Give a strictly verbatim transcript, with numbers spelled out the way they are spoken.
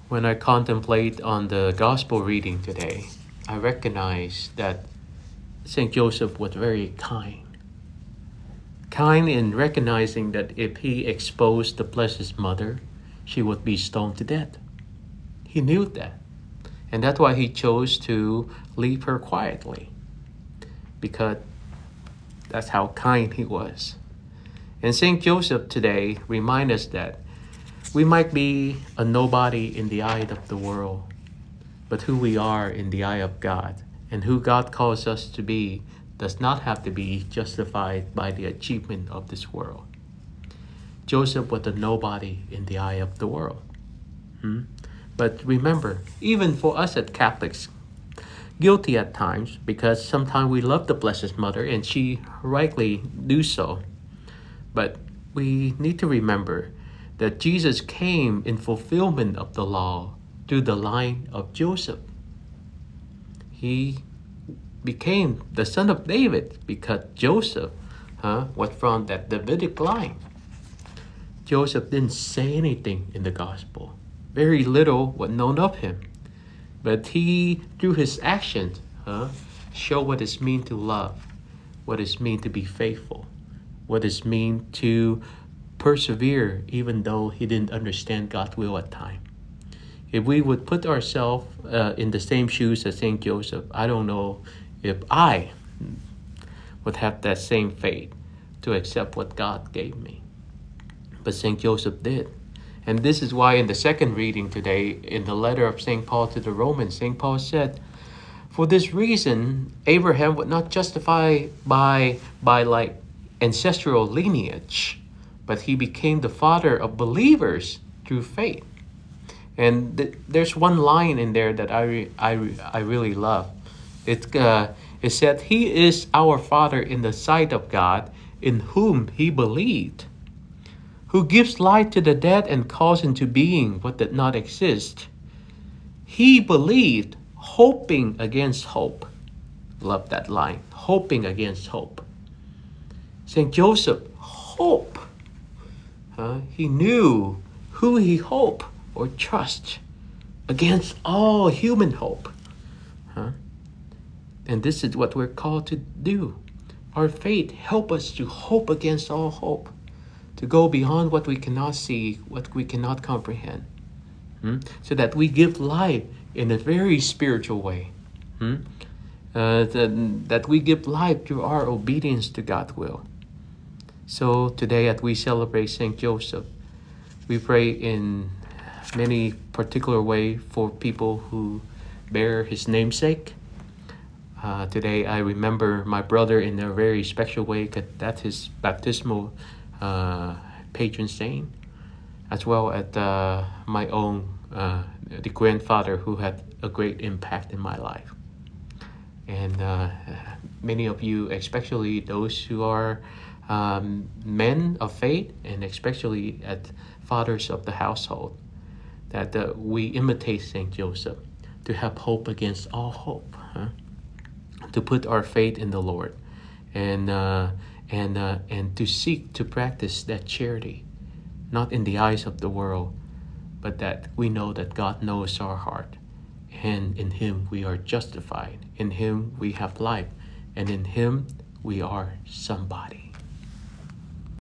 When I contemplate on the gospel reading today, I recognize that Saint Joseph was very kind. Kind in recognizing that if he exposed the Blessed Mother, she would be stoned to death. He knew that. And that's why he chose to leave her quietly, because that's how kind he was. And Saint Joseph today reminds us that we might be a nobody in the eye of the world, but who we are in the eye of God and who God calls us to be does not have to be justified by the achievement of this world. Joseph was a nobody in the eye of the world. Hmm? But remember, even for us as Catholics, guilty at times, because sometimes we love the Blessed Mother and she rightly do so. But we need to remember that Jesus came in fulfillment of the law through the line of Joseph. He became the son of David because Joseph huh, was from that Davidic line. Joseph didn't say anything in the gospel. Very little was known of him. But he, through his actions, huh, showed what it means to love, what it means to be faithful, what it means to persevere even though he didn't understand God's will at times. If we would put ourselves uh, in the same shoes as Saint Joseph, I don't know if I would have that same faith to accept what God gave me. But Saint Joseph did. And this is why in the second reading today, in the letter of Saint Paul to the Romans, Saint Paul said, for this reason, Abraham was not justified by, by like ancestral lineage, but he became the father of believers through faith. And th- there's one line in there that I re- I, re- I really love. It, uh, it said, he is our father in the sight of God, in whom he believed, who gives life to the dead and calls into being what did not exist. He believed, hoping against hope. Love that line, hoping against hope. Saint Joseph, hope. Uh, he knew who he hoped or trust against all human hope. Huh? And this is what we're called to do. Our faith helps us to hope against all hope, to go beyond what we cannot see, what we cannot comprehend, hmm? so that we give life in a very spiritual way. Hmm? Uh, that, that we give life through our obedience to God's will. So today as we celebrate Saint Joseph, we pray in many particular way for people who bear his namesake. Uh, today I remember my brother in a very special way, because that's his baptismal uh, patron saint, as well as uh, my own, uh, the grandfather who had a great impact in my life. And uh, many of you, especially those who are um, men of faith, and especially as fathers of the household, that uh, we imitate Saint Joseph to have hope against all hope, huh? To put our faith in the Lord, and uh, and uh, and to seek to practice that charity, not in the eyes of the world, but that we know that God knows our heart, and in Him we are justified, in Him we have life, and in Him we are somebody.